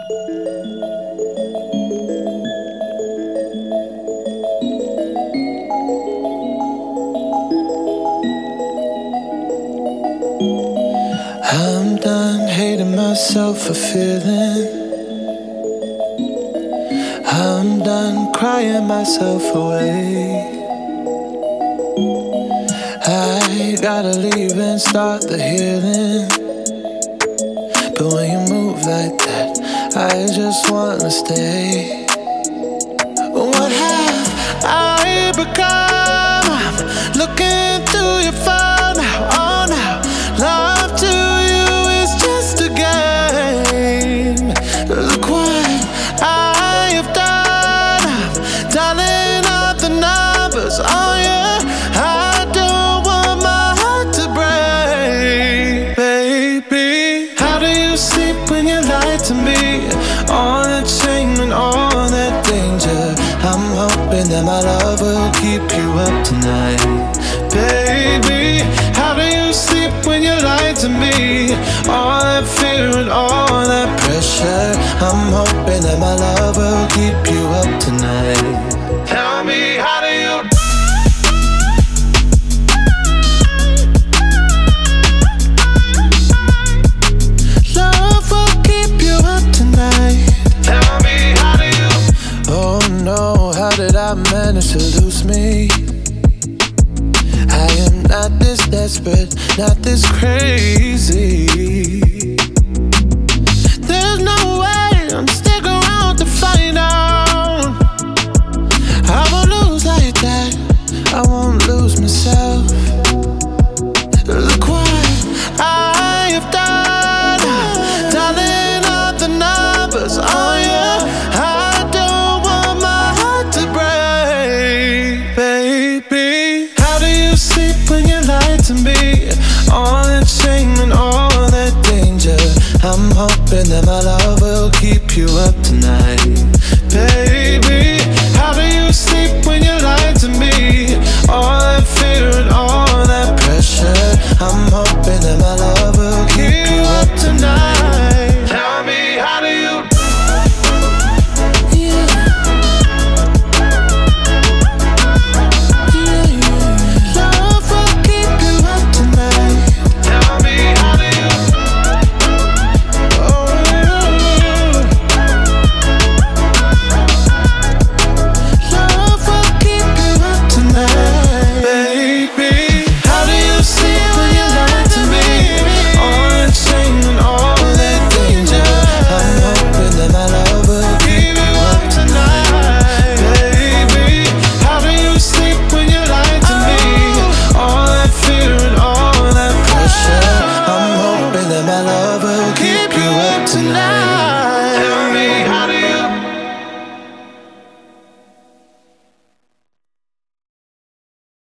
I'm done hating myself for feeling. I'm done crying myself away. I gotta leave and start the healing. But when you move like that, I just wanna stay. What have I become? I'm looking through your phone now, oh now. Love to you is just a game. Look what I have done. I'm dialing up the numbers, oh yeah. I don't want my heart to break, baby. How do you sleep when you lie to me? All that shame and all that danger. I'm hoping that my love will keep you up tonight, baby. How do you sleep when you lie to me? All that fear and all that pressure. I'm hoping that my love will keep you up tonight. Tell me, how do you? Love will keep you up tonight. Tell me, how do you? Oh no, how did I manage to lose me? I am not this desperate, not this crazy. There's no way I'm sticking around to find out. I won't lose like that, I won't lose myself. Look what I have done, dialing up the numbers, oh yeah. I don't want my heart to break, baby. How do you sleep when you lie to me? All that shame and all that danger. I'm hoping that my love will keep you up tonight, baby. How do you sleep when you lie to me? All that fear and all that pressure. I'm hoping that my love will keep you up tonight.